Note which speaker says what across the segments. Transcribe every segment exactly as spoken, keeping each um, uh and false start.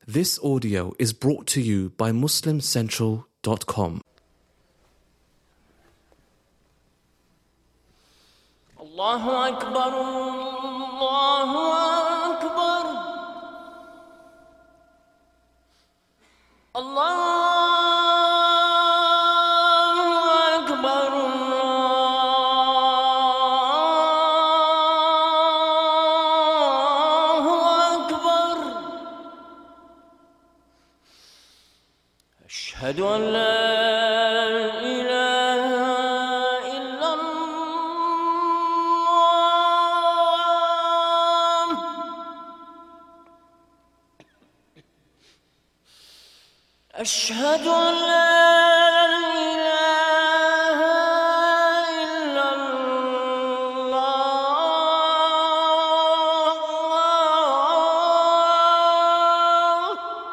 Speaker 1: This audio is brought to you by Muslim Central dot com.
Speaker 2: Allahu Akbar, Allahu Akbar, Allahu Akbar, Allahu Akbar. Ashhadu an la أشهد أن لا إله إلا الله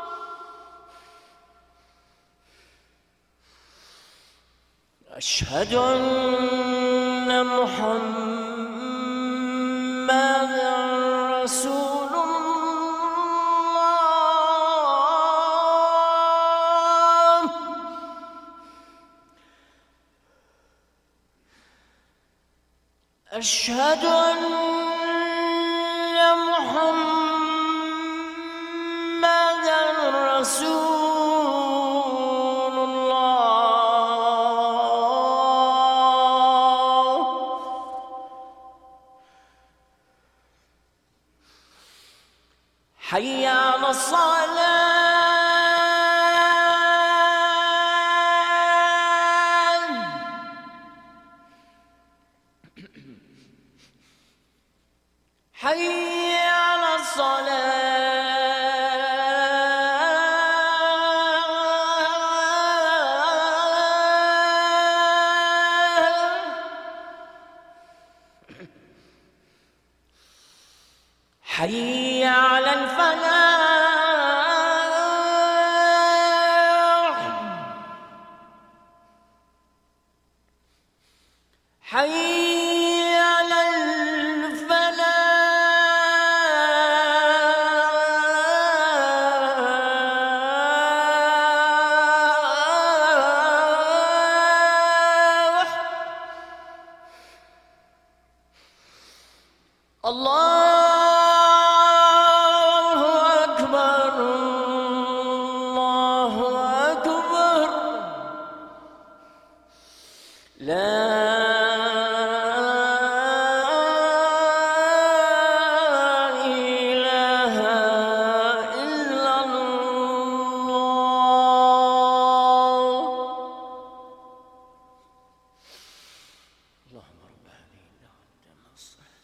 Speaker 2: أشهد أن محمدًا رسول أشهد أن محمدًا رسول الله حي على الصلاة حي على الصلاة حي على الفلاح حي الله أكبر الله أكبر لا إله إلا الله اللهم رب هذه الدعوة التامة الصلاة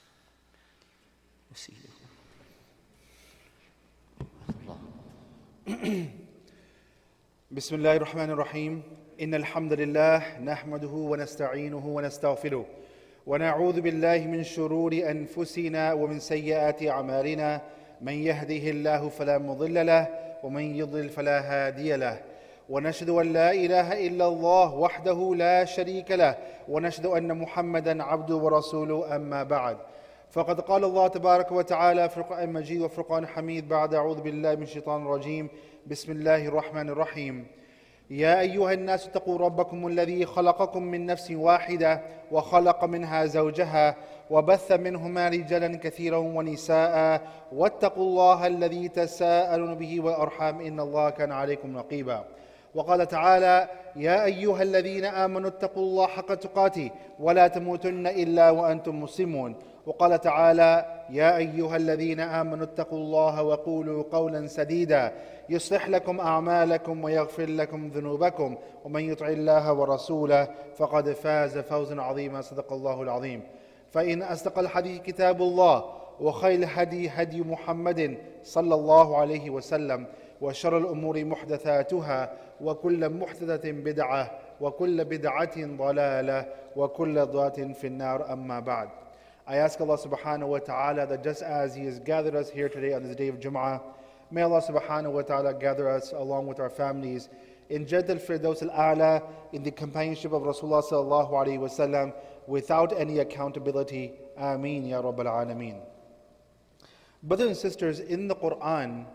Speaker 3: بسم الله الرحمن الرحيم إن الحمد لله نحمده ونستعينه ونستغفره ونعوذ بالله من شرور أنفسنا ومن سيئات أعمالنا من يهده الله فلا مضل له ومن يضلل فلا هادي له ونشهد أن لا إله إلا الله وحده لا شريك له ونشهد أن محمدا عبده ورسوله أما بعد فقد قال الله تبارك وتعالى في القرآن المجيد وفرقان حميد بعد أعوذ بالله من الشيطان الرجيم بسم الله الرحمن الرحيم يا أيها الناس اتقوا ربكم الذي خلقكم من نفس واحدة وخلق منها زوجها وبث منهما رجالا كثيرا ونساء واتقوا الله الذي تساءلون به والأرحام إن الله كان عليكم رقيبا وقال تعالى يا أيها الذين آمنوا اتقوا الله حق تقاته ولا تموتن إلا وأنتم مسلمون وقال تعالى يا أيها الذين آمنوا اتقوا الله وقولوا قولا سديدا يصلح لكم أعمالكم ويغفر لكم ذنوبكم ومن يطع الله ورسوله فقد فاز فوزا عظيما صدق الله العظيم فإن أصدق الحديث كتاب الله وخير الهدي هدي محمد صلى الله عليه وسلم وشر الأمور محدثاتها وكل محدثة بدعة وكل بدعة ضلالة وكل ضلالة في النار أما بعد. I ask Allah subhanahu wa ta'ala that just as He has gathered us here today on this day of Jum'ah, may Allah subhanahu wa ta'ala gather us along with our families in Jannat al-Firdaus al-A'la, in the companionship of Rasulullah sallallahu alayhi wa sallam, without any accountability. Ameen ya Rabbal Alameen. Brothers and sisters, in the Quran,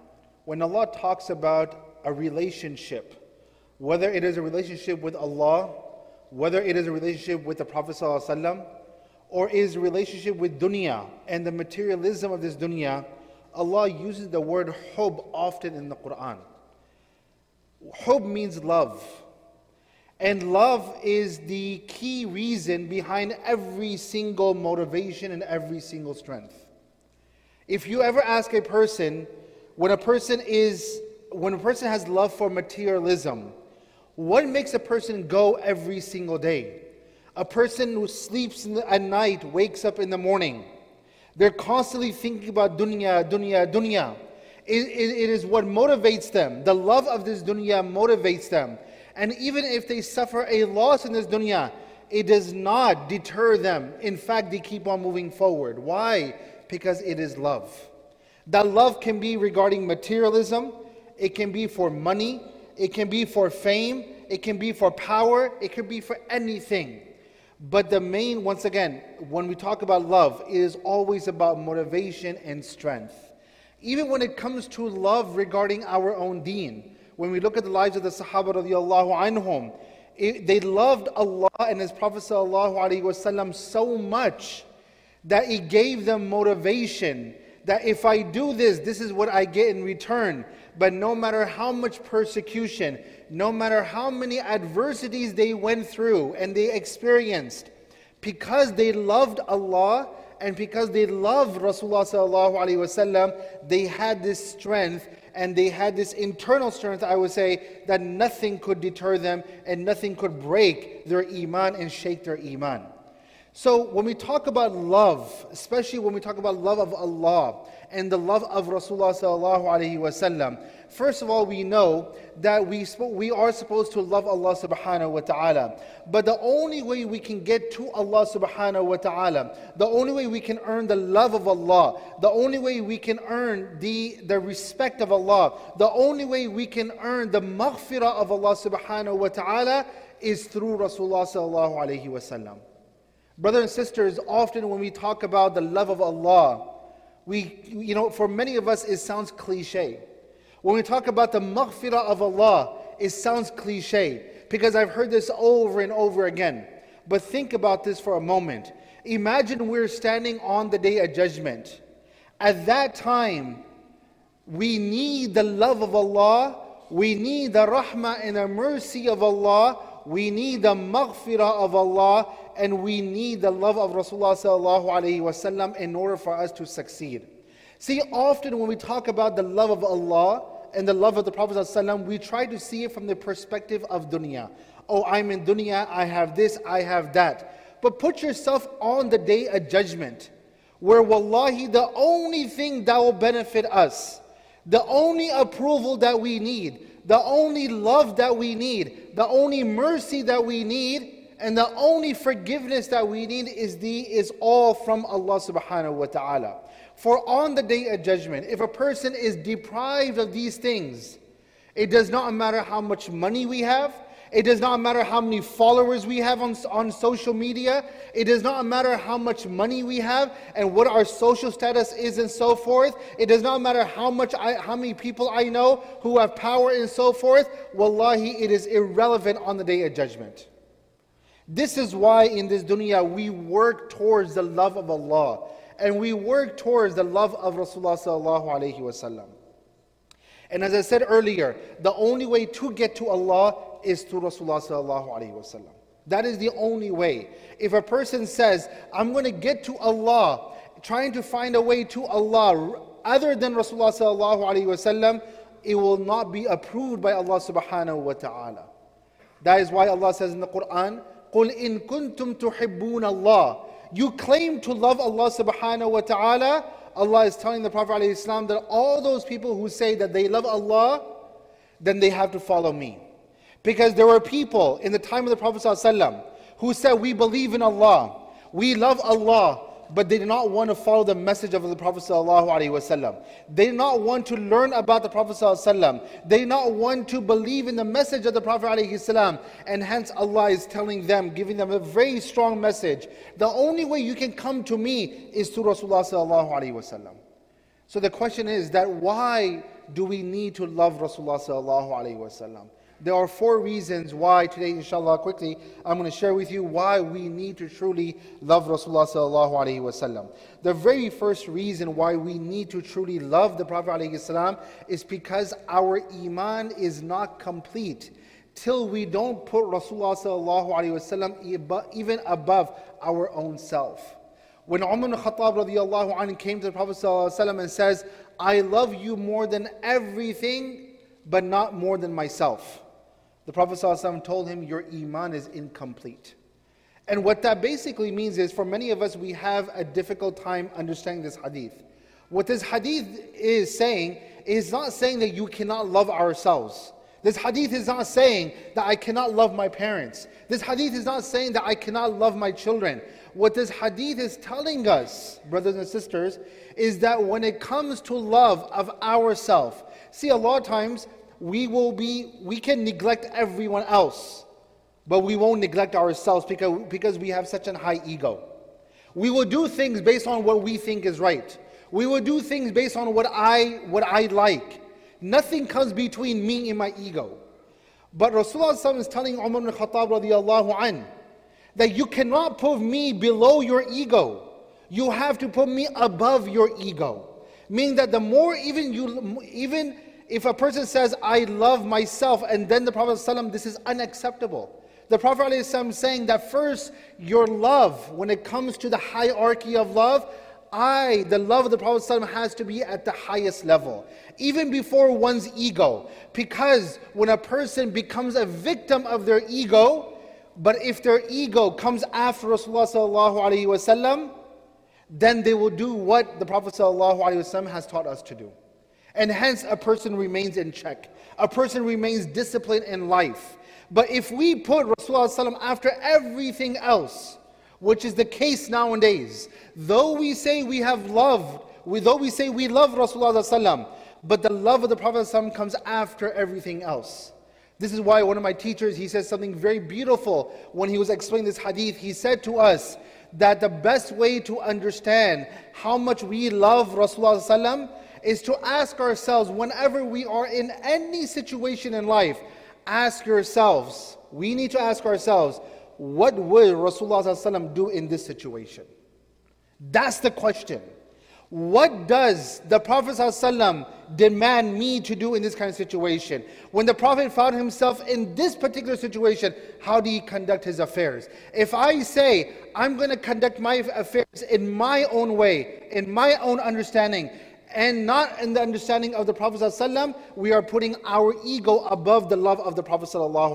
Speaker 3: when Allah talks about a relationship, whether it is a relationship with Allah, whether it is a relationship with the Prophet ﷺ, or is a relationship with dunya and the materialism of this dunya, Allah uses the word hub often in the Quran. Hub means love. And love is the key reason behind every single motivation and every single strength. If you ever ask a person, when a person is, when a person has love for materialism, what makes a person go every single day? A person who sleeps in the, at night, wakes up in the morning. They're constantly thinking about dunya, dunya, dunya. It, it, it is what motivates them. The love of this dunya motivates them. And even if they suffer a loss in this dunya, it does not deter them. In fact, they keep on moving forward. Why? Because it is love. That love can be regarding materialism. It can be for money. It can be for fame. It can be for power. It can be for anything. But the main, once again, when we talk about love, it is always about motivation and strength. Even when it comes to love regarding our own deen, when we look at the lives of the Sahaba radiallahu anhum, it, they loved Allah and His Prophet sallallahu alaihi wasallam so much that it gave them motivation that if I do this, this is what I get in return. But no matter how much persecution, no matter how many adversities they went through and they experienced, because they loved Allah and because they loved Rasulullah sallallahu alaihi wasallam, they had this strength and they had this internal strength, I would say, that nothing could deter them and nothing could break their iman and shake their iman. So when we talk about love, especially when we talk about love of Allah and the love of Rasulullah sallallahu alaihi wasallam, first of all, we know that we we are supposed to love Allah subhanahu wa ta'ala. But the only way we can get to Allah subhanahu wa ta'ala, the only way we can earn the love of Allah, the only way we can earn the, the respect of Allah, the only way we can earn the maghfirah of Allah subhanahu wa ta'ala is through Rasulullah sallallahu alaihi wasallam. Brothers and sisters, often when we talk about the love of Allah, we, you know, for many of us it sounds cliche. When we talk about the maghfirah of Allah, it sounds cliche because I've heard this over and over again. But think about this for a moment. Imagine we're standing on the day of judgment. At that time, we need the love of Allah, we need the rahmah and the mercy of Allah, we need the maghfirah of Allah, and we need the love of Rasulullah sallallahu alaihi wasallam in order for us to succeed. See, often when we talk about the love of Allah and the love of the Prophet sallallahu alaihi wasallam, we try to see it from the perspective of dunya. Oh, I'm in dunya, I have this, I have that. But put yourself on the day of judgment, where wallahi, the only thing that will benefit us, the only approval that we need, the only love that we need, the only mercy that we need, and the only forgiveness that we need is the is all from Allah subhanahu wa ta'ala. For on the day of judgment, if a person is deprived of these things, it does not matter how much money we have, it does not matter how many followers we have on, on social media, it does not matter how much money we have and what our social status is and so forth, it does not matter how much I, how many people I know who have power and so forth, wallahi, it is irrelevant on the day of judgment. This is why in this dunya we work towards the love of Allah and we work towards the love of Rasulullah sallallahu alaihi wasallam. And as I said earlier, the only way to get to Allah is through Rasulullah sallallahu alaihi wasallam. That is the only way. If a person says, I'm going to get to Allah, trying to find a way to Allah other than Rasulullah sallallahu alaihi wasallam, it will not be approved by Allah subhanahu wa ta'ala. That is why Allah says in the Quran, قُلْ إِن كُنْتُمْ تُحِبُّونَ اللَّهِ. You claim to love Allah subhanahu wa ta'ala. Allah is telling the Prophet ﷺ that all those people who say that they love Allah, then they have to follow me. Because there were people in the time of the Prophet ﷺ who said, we believe in Allah, we love Allah, but they did not want to follow the message of the Prophet ﷺ. They did not want to learn about the Prophet ﷺ. They did not want to believe in the message of the Prophet ﷺ. And hence Allah is telling them, giving them a very strong message. The only way you can come to me is through Rasulullah ﷺ. So the question is that why do we need to love Rasulullah sallallahu alaihi wasallam? There are four reasons why today, inshallah, quickly, I'm going to share with you why we need to truly love Rasulullah sallallahu alaihi wasallam. The very first reason why we need to truly love the Prophet alaihi salam is because our iman is not complete till we don't put Rasulullah sallallahu alaihi wasallam even above our own self. When Umar ibn Khattab radiallahu anhu came to the Prophet sallallahu alaihi wasallam and says, I love you more than everything, but not more than myself. The Prophet ﷺ told him, your iman is incomplete. And what that basically means is, for many of us, we have a difficult time understanding this hadith. What this hadith is saying is not saying that you cannot love ourselves. This hadith is not saying that I cannot love my parents. This hadith is not saying that I cannot love my children. What this hadith is telling us, brothers and sisters, is that when it comes to love of ourselves, see, a lot of times, we will be, we can neglect everyone else, but we won't neglect ourselves because, because we have such a high ego. We will do things based on what we think is right. We will do things based on what I, what I like. Nothing comes between me and my ego. But Rasulullah is telling Umar ibn Khattab radiallahu anhu that you cannot put me below your ego. You have to put me above your ego. Meaning that the more even you, even if a person says, I love myself, and then the Prophet ﷺ, this is unacceptable. The Prophet ﷺ is saying that first, your love, when it comes to the hierarchy of love, I, the love of the Prophet ﷺ has to be at the highest level. Even before one's ego. Because when a person becomes a victim of their ego, but if their ego comes after Rasulullah sallallahu alaihi wasallam, then they will do what the Prophet sallallahu alaihi wasallam has taught us to do. And hence a person remains in check. A person remains disciplined in life. But if we put Rasulullah sallallahu alaihi wasallam after everything else, which is the case nowadays, though we say we have loved, we, though we say we love Rasulullah sallallahu alaihi wasallam, but the love of the Prophet sallallahu alaihi wasallam comes after everything else. This is why one of my teachers, he says something very beautiful when he was explaining this hadith. He said to us that the best way to understand how much we love Rasulullah sallallahu alaihi wasallam is to ask ourselves, whenever we are in any situation in life, ask yourselves, we need to ask ourselves, what will Rasulullah sallallahu alaihi wasallam do in this situation? That's the question. What does the Prophet ﷺ demand me to do in this kind of situation? When the Prophet found himself in this particular situation, how do he conduct his affairs? If I say, I'm going to conduct my affairs in my own way, in my own understanding, and not in the understanding of the Prophet ﷺ, we are putting our ego above the love of the Prophet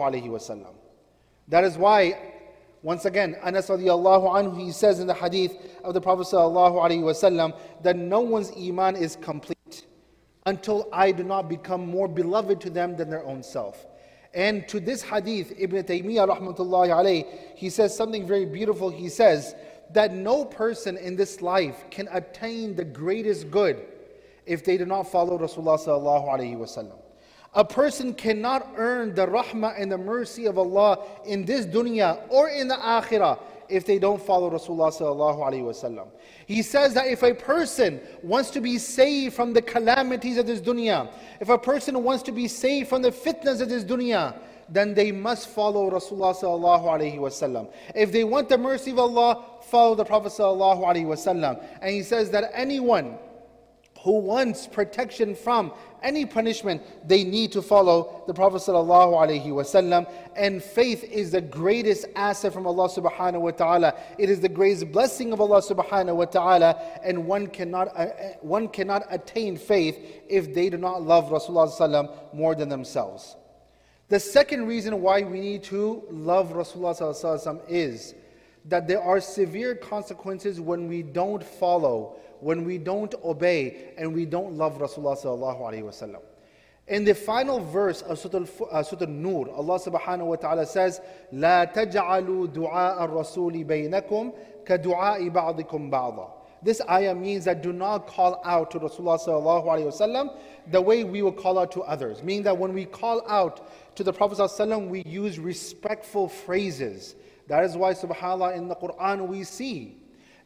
Speaker 3: ﷺ. That is why, once again, Anas radiallahu anhu, he says in the hadith of the Prophet sallallahu alaihi wasallam that no one's iman is complete until I do not become more beloved to them than their own self. And to this hadith, Ibn Taymiyyah rahmatullahi alayhi, he says something very beautiful. He says that no person in this life can attain the greatest good if they do not follow Rasulullah sallallahu alaihi wasallam. A person cannot earn the rahmah and the mercy of Allah in this dunya or in the akhirah if they don't follow Rasulullah sallallahu alaihi wasallam. He says that if a person wants to be saved from the calamities of this dunya, if a person wants to be saved from the fitnas of this dunya, then they must follow Rasulullah sallallahu alaihi wasallam. If they want the mercy of Allah, follow the Prophet sallallahu alaihi wasallam. And he says that anyone who wants protection from any punishment, they need to follow the Prophet sallallahu alaihi wasallam. And faith is the greatest asset from Allah subhanahu wa ta'ala. It is the greatest blessing of Allah subhanahu wa ta'ala, and one cannot uh, one cannot attain faith if they do not love Rasulullah sallallahu more than themselves. The second reason why we need to love Rasulullah sallallahu is that there are severe consequences when we don't follow, when we don't obey, and we don't love Rasulullah sallallahu alaihi wasallam. In the final verse of Surah An-Nur, Allah subhanahu wa ta'ala says, لا تجعلوا دعاء الرسول بينكم كدعاء بعضكم بعضا. This ayah means that do not call out to Rasulullah sallallahu alaihi wasallam the way we will call out to others. Meaning that when we call out to the Prophet sallallahu alaihi wasallam, we use respectful phrases. That is why, subhanAllah, in the Quran we see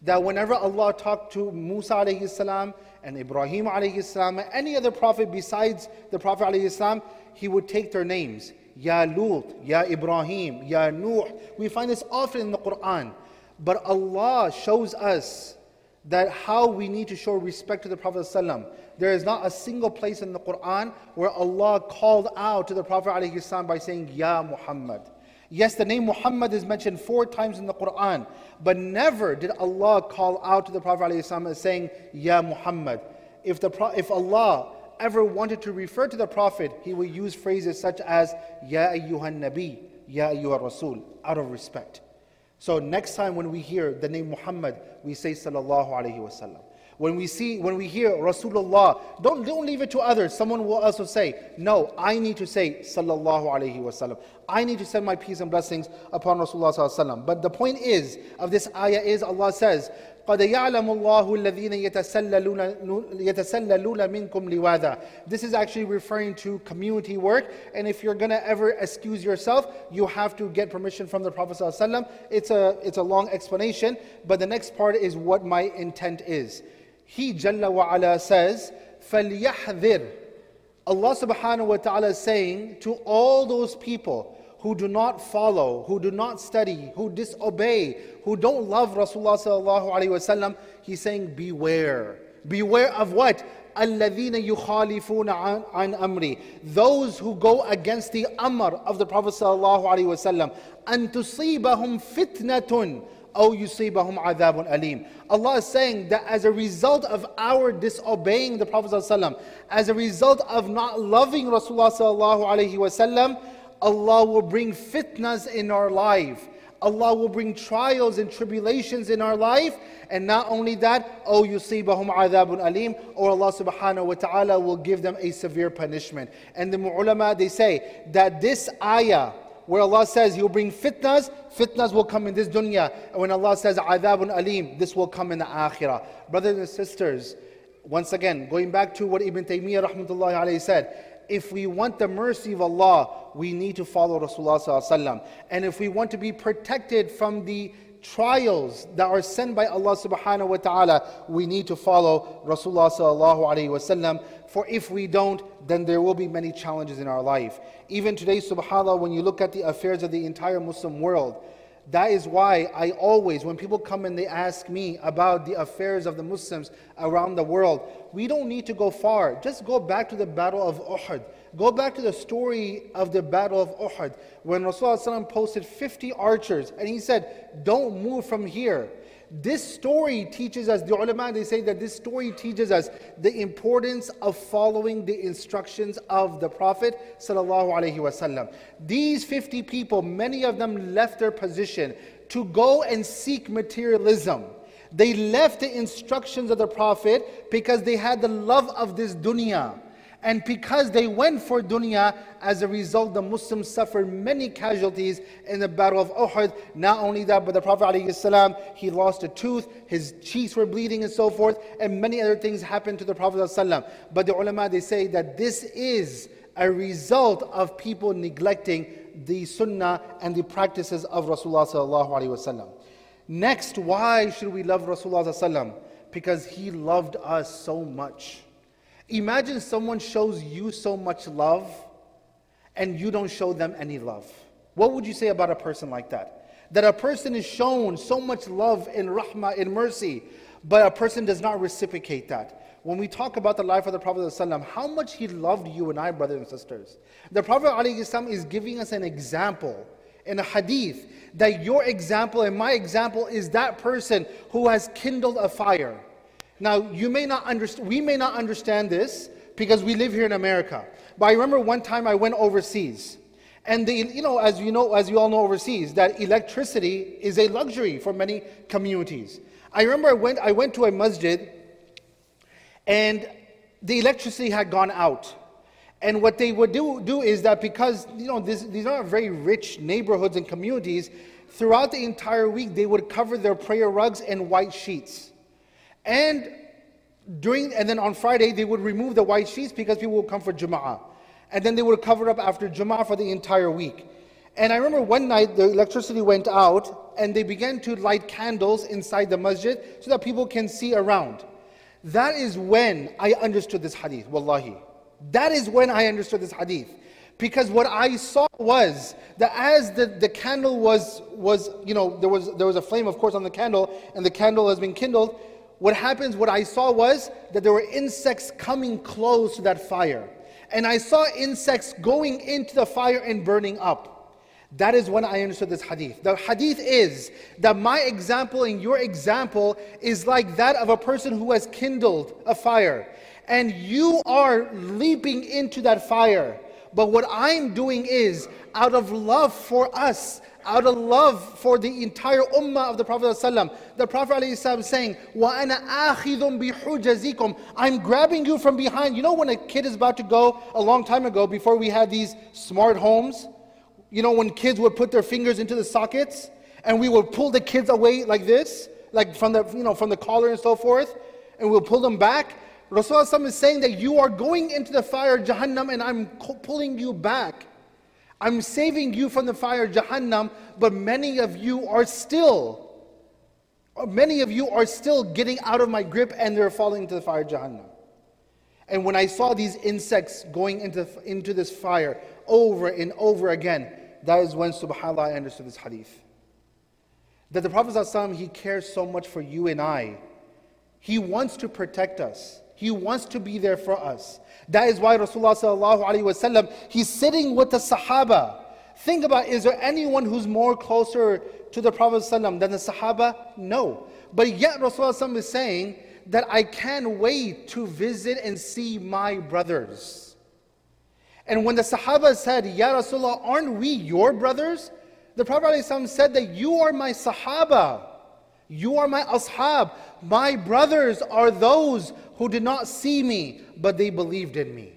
Speaker 3: that whenever Allah talked to Musa alayhi salam and Ibrahim alayhi salam and any other prophet besides the Prophet alayhi salam, He would take their names. Ya Lut, Ya Ibrahim, Ya Nuh. We find this often in the Quran. But Allah shows us that how we need to show respect to the Prophet ﷺ. There is not a single place in the Quran where Allah called out to the Prophet ﷺ by saying, Ya Muhammad. Yes, the name Muhammad is mentioned four times in the Quran, but never did Allah call out to the Prophet ﷺ as saying, Ya Muhammad. If, the, if Allah ever wanted to refer to the Prophet, He would use phrases such as, Ya ayyuhan nabi, Ya ayyuhar rasul, out of respect. So next time when we hear the name Muhammad, we say Sallallahu Alaihi Wasallam. When we see, when we hear Rasulullah, don't, don't leave it to others. Someone will also say, no, I need to say Sallallahu Alaihi Wasallam. I need to send my peace and blessings upon Rasulullah Sallallahu Alaihi Wasallam. But the point is, of this ayah is, Allah says, قَدْ يَعْلَمُ اللَّهُ الَّذِينَ يَتَسَلَّلُونَ مِنْكُمْ لِوَاذًا. This is actually referring to community work. And if you're going to ever excuse yourself, you have to get permission from the Prophet ﷺ. It's a, it's a long explanation, but the next part is what my intent is. He Jalla wa Ala says, فَلْيَحْذِرْ. Allah subhanahu wa ta'ala is saying to all those people who do not follow, who do not study, who disobey, who don't love Rasulullah sallallahu alaihi wasallam, He's saying, beware. Beware of what? الَّذِينَ يُخَالِفُونَ عَنْ, عَنْ أَمْرِ. Those who go against the amr of the Prophet sallallahu alaihi wasallam. أَن تُصِيبَهُمْ فِتْنَةٌ أَوْ يُصِيبَهُمْ عَذَابٌ أَلِيمٌ. Allah is saying that as a result of our disobeying the Prophet sallallahu alaihi wasallam, as a result of not loving Rasulullah sallallahu alaihi wasallam, Allah will bring fitnas in our life. Allah will bring trials and tribulations in our life. And not only that, oh yusibahum adhabun alim, or Allah subhanahu wa ta'ala will give them a severe punishment. And the ulama, they say that this ayah, where Allah says He will bring fitnas, fitnas will come in this dunya. And when Allah says adhabun alim, this will come in the akhirah. Brothers and sisters, once again, going back to what Ibn Taymiyyah rahmatullahi alayhi said, if we want the mercy of Allah, we need to follow Rasulullah sallallahu alaihi wasallam. And if we want to be protected from the trials that are sent by Allah subhanahu wa ta'ala, we need to follow Rasulullah sallallahu alaihi wasallam. For if we don't, then there will be many challenges in our life. Even today, subhanAllah, when you look at the affairs of the entire Muslim world, that is why I always, when people come and they ask me about the affairs of the Muslims around the world, we don't need to go far. Just go back to the battle of Uhud. Go back to the story of the battle of Uhud, when Rasulullah posted fifty archers and he said, don't move from here. This story teaches us, the ulama, they say that this story teaches us the importance of following the instructions of the Prophet sallallahu alaihi wasallam. These fifty people, many of them left their position to go and seek materialism. They left the instructions of the Prophet because they had the love of this dunya. And because they went for dunya, as a result, the Muslims suffered many casualties in the battle of Uhud. Not only that, but the Prophet ﷺ, he lost a tooth, his cheeks were bleeding and so forth, and many other things happened to the Prophet ﷺ. But the ulama, they say that this is a result of people neglecting the sunnah and the practices of Rasulullah sallallahu alaihi wasallam. Next, why should we love Rasulullah sallallahu alaihi wasallam? Because he loved us so much. Imagine someone shows you so much love and you don't show them any love. What would you say about a person like that? That a person is shown so much love and rahmah and mercy, but a person does not reciprocate that. When we talk about the life of the Prophet ﷺ, how much he loved you and I, brothers and sisters. The Prophet ﷺ is giving us an example in a hadith, that your example and my example is that person who has kindled a fire. Now, you may not understand, we may not understand this because we live here in America. But I remember one time I went overseas. And the, you know, as you know, as you all know overseas, that electricity is a luxury for many communities. I remember I went, I went to a masjid and the electricity had gone out. And what they would do, do is that because, you know, this, these are very rich neighborhoods and communities, throughout the entire week they would cover their prayer rugs in white sheets. And during and then on Friday they would remove the white sheets because people would come for Jum'ah. And then they would cover up after Jum'ah for the entire week. And I remember one night the electricity went out and they began to light candles inside the masjid so that people can see around. That is when I understood this hadith, wallahi. That is when I understood this hadith. Because what I saw was that as the, the candle was, was, you know, there was, there was a flame, of course, on the candle, and the candle has been kindled, what happens, what I saw was that there were insects coming close to that fire. And I saw insects going into the fire and burning up. That is when I understood this hadith. The hadith is that my example and your example is like that of a person who has kindled a fire. And you are leaping into that fire. But what I'm doing is, out of love for us, out of love for the entire ummah of the Prophet ﷺ, the Prophet ﷺ is saying, وَأَنَا آخِذٌ بِحُجَزِكُمْ, I'm grabbing you from behind. You know when a kid is about to go, a long time ago, before we had these smart homes, you know, when kids would put their fingers into the sockets, and we would pull the kids away like this, like from the, you know, from the collar and so forth, and we'll pull them back. Rasulullah is saying that you are going into the fire Jahannam, and I'm pulling you back. I'm saving you from the fire Jahannam, but many of you are still, many of you are still getting out of my grip, and they're falling into the fire Jahannam. And when I saw these insects going into, into this fire over and over again, that is when, subhanAllah, I understood this hadith. That the Prophet ﷺ, he cares so much for you and I. He wants to protect us. He wants to be there for us. That is why Rasulullah sallallahu alaihi wasallam, he's sitting with the Sahaba. Think about, is there anyone who's more closer to the Prophet ﷺ than the Sahaba? No. But yet Rasulullah is saying that I can't wait to visit and see my brothers. And when the Sahaba said, Ya Rasulullah, aren't we your brothers? The Prophet ﷺ said that you are my Sahaba. You are my ashab. My brothers are those who did not see me, but they believed in me.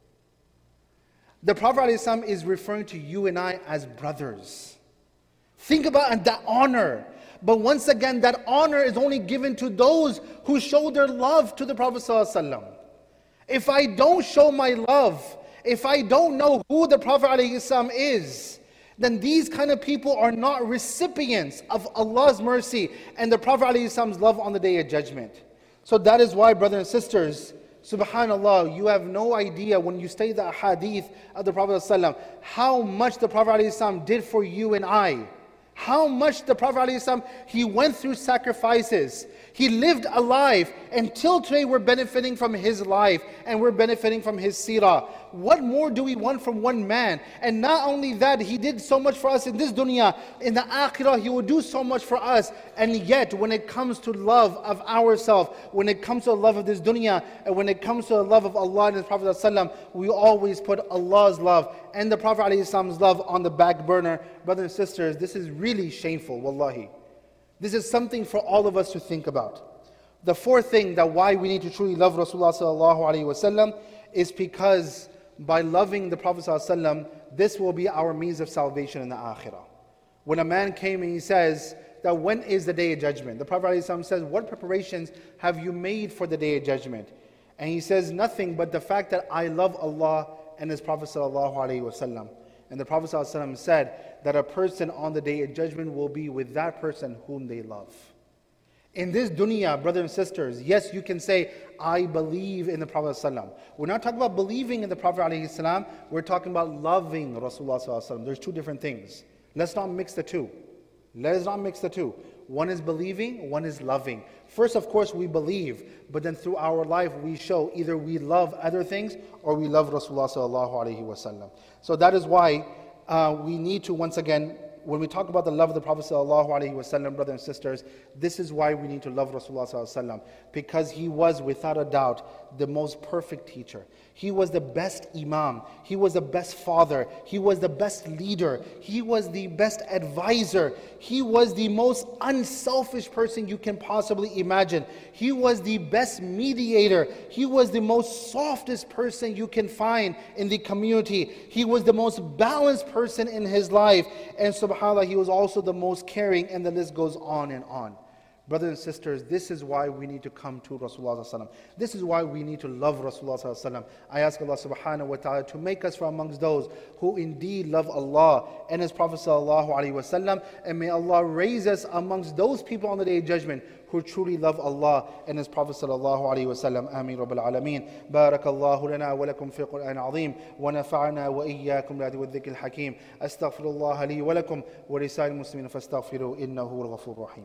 Speaker 3: The Prophet ﷺ is referring to you and I as brothers. Think about that honor. But once again, that honor is only given to those who show their love to the Prophet ﷺ. If I don't show my love, if I don't know who the Prophet ﷺ is, then these kind of people are not recipients of Allah's mercy and the Prophet ﷺ's love on the Day of Judgment. So that is why, brothers and sisters, subhanAllah, you have no idea when you study the hadith of the Prophet ﷺ, how much the Prophet ﷺ did for you and I. How much the Prophet ﷺ, he went through sacrifices. He lived a life. Until today we're benefiting from his life and we're benefiting from his seerah. What more do we want from one man? And not only that, he did so much for us in this dunya. In the akhirah, he will do so much for us. And yet, when it comes to love of ourselves, when it comes to the love of this dunya, and when it comes to the love of Allah and His Prophet ﷺ, we always put Allah's love and the Prophet ﷺ's love on the back burner. Brothers and sisters, this is really shameful, wallahi. This is something for all of us to think about. The fourth thing that why we need to truly love Rasulullah sallallahu alaihi wasallam is because by loving the Prophet sallallahu alaihi wasallam, this will be our means of salvation in the akhirah. When a man came and he says that when is the Day of Judgment? The Prophet sallallahu alaihi wasallam says, what preparations have you made for the Day of Judgment? And he says nothing but the fact that I love Allah and His Prophet sallallahu alaihi wasallam. And the Prophet ﷺ said that a person on the Day of Judgment will be with that person whom they love. In this dunya, brothers and sisters, yes, you can say, I believe in the Prophet ﷺ. We're not talking about believing in the Prophet ﷺ, we're talking about loving Rasulullah ﷺ. There's two different things. Let's not mix the two. Let's not mix the two. One is believing, one is loving. First, of course, we believe, but then through our life we show either we love other things or we love Rasulullah sallallahu alaihi wasallam. So that is why uh, we need to, once again, when we talk about the love of the Prophet sallallahu alaihi wasallam, brothers and sisters, this is why we need to love Rasulullah sallallahu alaihi wasallam, because he was without a doubt the most perfect teacher. He was the best imam. He was the best father. He was the best leader. He was the best advisor. He was the most unselfish person you can possibly imagine. He was the best mediator. He was the most softest person you can find in the community. He was the most balanced person in his life. And subhanAllah, he was also the most caring, and the list goes on and on. Brothers and sisters, this is why we need to come to Rasulullah sallallahu alaihi wasallam. This is why we need to love Rasulullah sallallahu alaihi wasallam. I ask Allah subhanahu wa ta'ala to make us from amongst those who indeed love Allah and His Prophet sallallahu alaihi wasallam, and may Allah raise us amongst those people on the Day of Judgment who truly love Allah and His Prophet sallallahu alaihi wasallam. Ameen Rabbil Alameen. Barakallahu lana wa lakum fi Qur'an azim wa nafa'ana wa iyyakum bi wa dhikr al-hakim. Astaghfirullah li wa lakum wa lisa'il muslimin fastaghfiru innahu al-ghafurur rahim.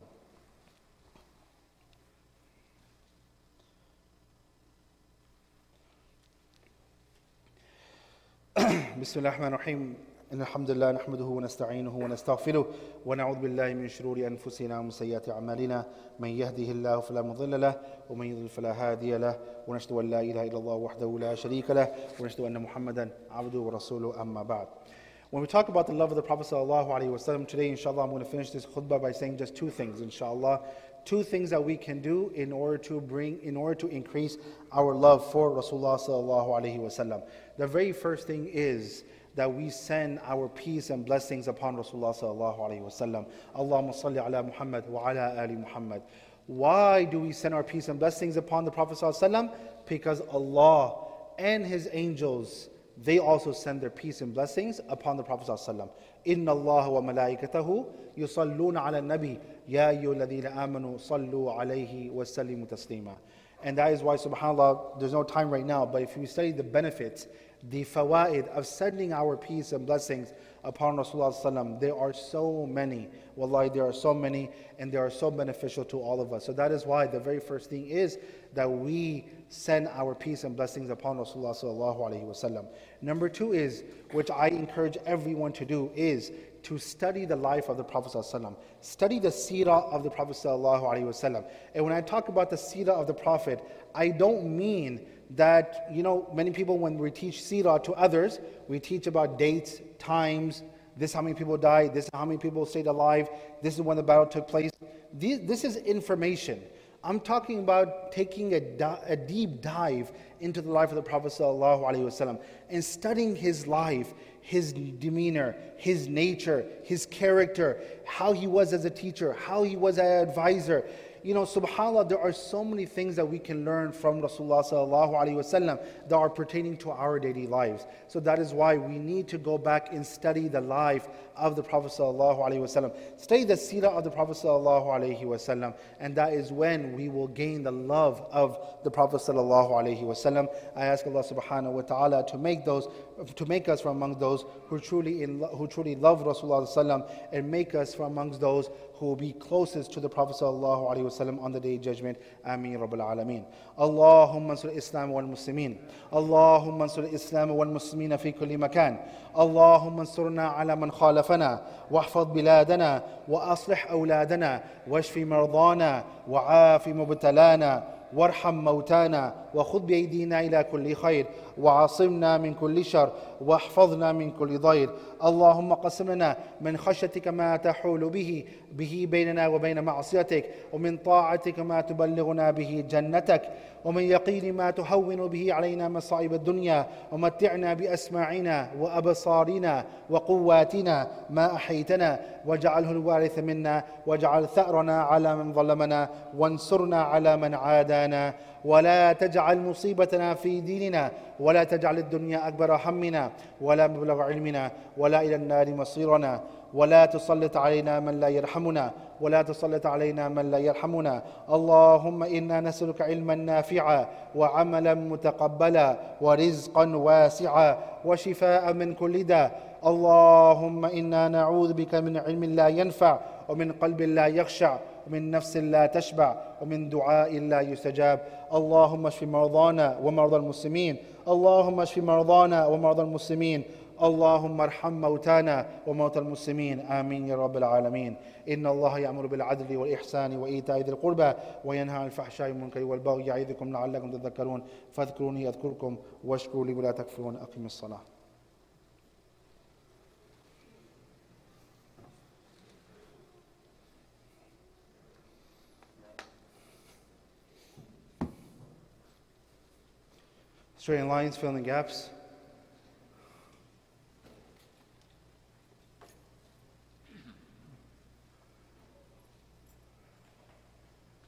Speaker 3: بسم الله الرحمن الرحيم إن الحمد لله نحمده ونستعينه ونستغفره ونعوذ بالله من شرور أنفسنا ومن سيئات أعمالنا من يهده الله فلا مضل له ومن يضلل فلا هادي له ونشهد أن لا إله إلا الله وحده لا شريك له ونشهد أن محمدا عبده ورسوله أما بعد. When we talk about the love of the Prophet sallallahu alaihi wasallam today, inshallah, I'm going to finish this khutbah by saying just two things, inshallah. Two things that we can do in order to bring, in order to increase our love for Rasulullah sallallahu alaihi wasallam. The very first thing is that we send our peace and blessings upon Rasulullah sallallahu alaihi wasallam. Allahumma salli ala Muhammad wa ala ali Muhammad. Why do we send our peace and blessings upon the Prophet sallallahu alaihi wasallam? Because Allah and His angels, they also send their peace and blessings upon the Prophet ﷺ. Inna Allah wa malaikatahu yusalluna ala nabi ya ayyuhalladhina amanu sallu alayhi wa sallimu taslima. And that is why, subhanAllah, there's no time right now, but if you study the benefits, the fawaid of sending our peace and blessings upon Rasulullah ﷺ, there are so many. Wallahi, there are so many, and they are so beneficial to all of us. So that is why the very first thing is that we send our peace and blessings upon Rasulullah sallallahu alaihi wasallam. Number two is, which I encourage everyone to do, is to study the life of the Prophet sallallahu alaihi wasallam. Study the seerah of the Prophet sallallahu alaihi wasallam. And when I talk about the seerah of the Prophet, I don't mean that, you know, many people, when we teach seerah to others, we teach about dates, times, this is how many people died, this is how many people stayed alive, this is when the battle took place. This is information. I'm talking about taking a, di- a deep dive into the life of the Prophet ﷺ and studying his life, his demeanor, his nature, his character, how he was as a teacher, how he was as an advisor. You know, subhanAllah, there are so many things that we can learn from Rasulullah sallallahu alaihi wasallam that are pertaining to our daily lives. So that is why we need to go back and study the life of the Prophet sallallahu alaihi wasallam. Study the seerah of the Prophet sallallahu alaihi wasallam, and that is when we will gain the love of the Prophet sallallahu alaihi wasallam. I ask Allah subhanahu wa ta'ala to make those, to make us from among those who truly in, who truly love Rasulullah sallallahu alaihi wasallam, and make us from amongst those who will be closest to the Prophet sallallahu alaihi wasallam on the Day of Judgment. Ameen Rabbil Alameen. Allahumma ansur Islam wal Muslimin. Allahumma ansur Islam wal Muslimin fi kulli makan. Allahumma ansurna ala man khalafana wahfaz biladana wa aslih awladana washfi mardana wa afi mubtalana وارحم موتانا وخذ بأيدينا إلى كل خير وعاصمنا من كل شر واحفظنا من كل ضير. اللهم قسم لنا من خشيتك ما تحول به به بيننا وبين معصيتك ومن طاعتك ما تبلغنا به جنتك ومن يقين ما تهون به علينا مصائب الدنيا ومتعنا بأسماعنا وأبصارنا وقواتنا ما أحيتنا واجعله الوارث منا واجعل ثأرنا على من ظلمنا وانصرنا على من عادانا ولا تجعل مصيبتنا في ديننا ولا تجعل الدنيا أكبر همنا ولا مبلغ علمنا ولا إلى النار مصيرنا ولا تسلط علينا من لا يرحمنا ولا تسلط علينا من لا يرحمنا. اللهم إنا نسألك علما نافعا وعملا متقبلا ورزقا واسعا وشفاء من كل داء. اللهم إنا نعوذ بك من علم لا ينفع ومن قلب لا يخشع ومن نفس لا تشبع ومن دعاء لا يستجاب. اللهم اشف مرضانا ومرضى المسلمين. اللهم اشف مرضانا ومرضى المسلمين. اللهم ارحم موتانا وموتى المسلمين. آمين يا رب العالمين. إن الله يأمر بالعدل والإحسان وإيتاء ذي القربى وينهى عن الفحشاء والمنكر والبغي يعظكم لعلكم تذكرون فاذكروني أذكركم واشكروا لي ولا تكفرون. أقم الصلاة. Straighten lines, fill in the gaps.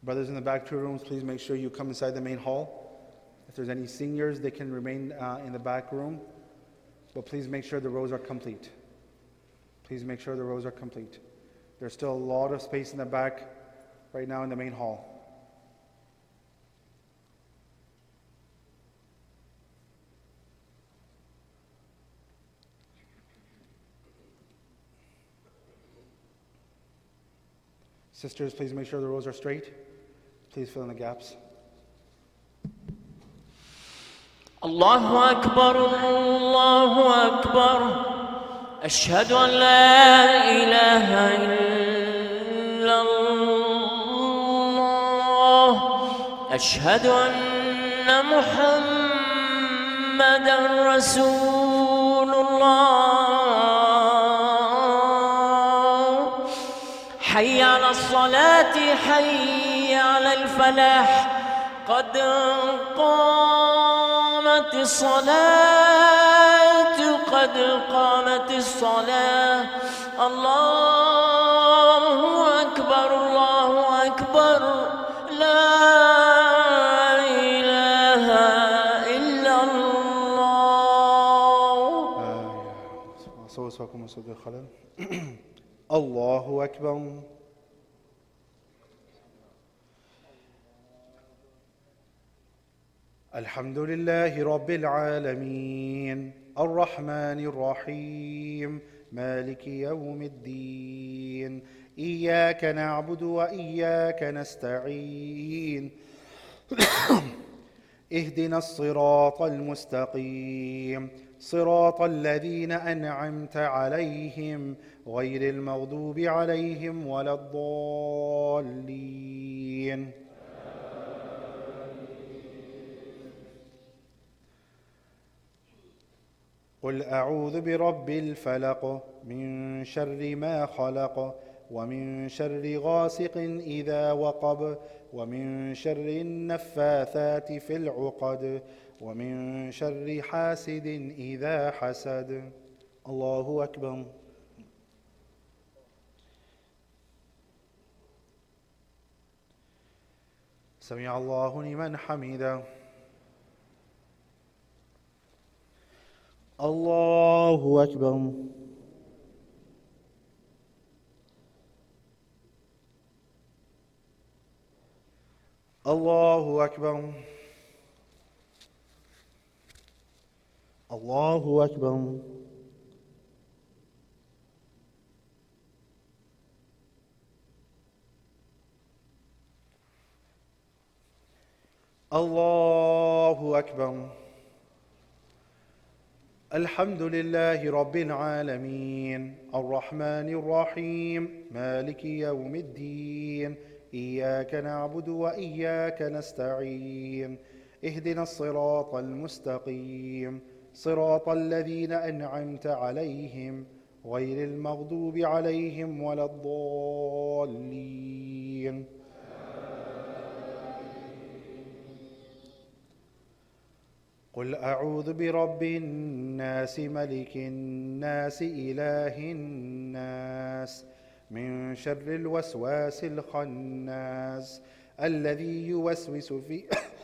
Speaker 3: Brothers in the back two rooms, please make sure you come inside the main hall. If there's any seniors, they can remain uh, in the back room. But please make sure the rows are complete. Please make sure the rows are complete. There's still a lot of space in the back right now in the main hall. Sisters, please make sure the rows are straight. Please fill in the gaps.
Speaker 2: الله أكبر الله أكبر أشهد أن لا إله إلا الله أشهد أن محمدًا رسول الله حي على الصلاة حي على الفلاح قد قامت الصلاة قد قامت الصلاة الله أكبر الله أكبر لا إله إلا الله
Speaker 3: الله أكبر. الحمد لله رب العالمين الرحمن الرحيم مالك يوم الدين إياك نعبد وإياك نستعين اهدنا الصراط المستقيم صراط الذين أنعمت عليهم غير المغضوب عليهم ولا الضالين. قل أعوذ برب الفلق من شر ما خلق ومن شر غاسق إذا وقب ومن شر النفاثات في العقد ومن شر حاسد إذا حسد. الله أكبر. سمع الله لمن حمده. الله أكبر. الله أكبر. الله أكبر. الله أكبر. الحمد لله رب العالمين الرحمن الرحيم مالك يوم الدين إياك نعبد وإياك نستعين اهدنا الصراط المستقيم صراط الذين أنعمت عليهم غير المغضوب عليهم ولا الضالين. قل أعوذ برب الناس ملك الناس إله الناس من شر الوسواس الخناس الذي يوسوس في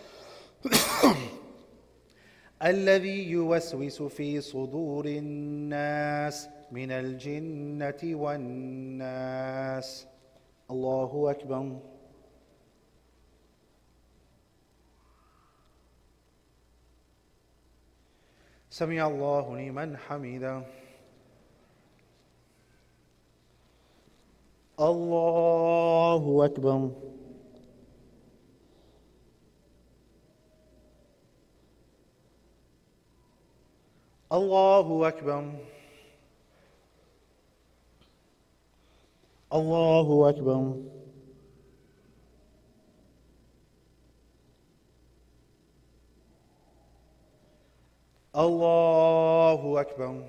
Speaker 3: الذي يوسوس في صدور الناس من الجنة والناس. الله أكبر. سمع الله لمن حمده. الله أكبر. الله أكبر. الله أكبر. الله أكبر.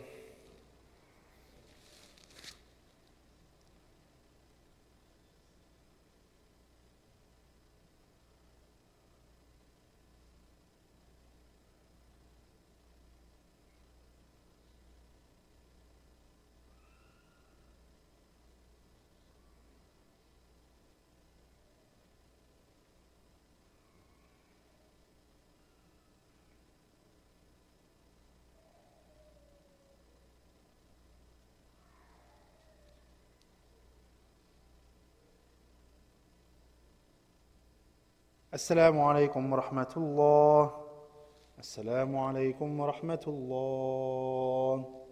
Speaker 3: السلام عليكم ورحمة الله. السلام عليكم ورحمة الله.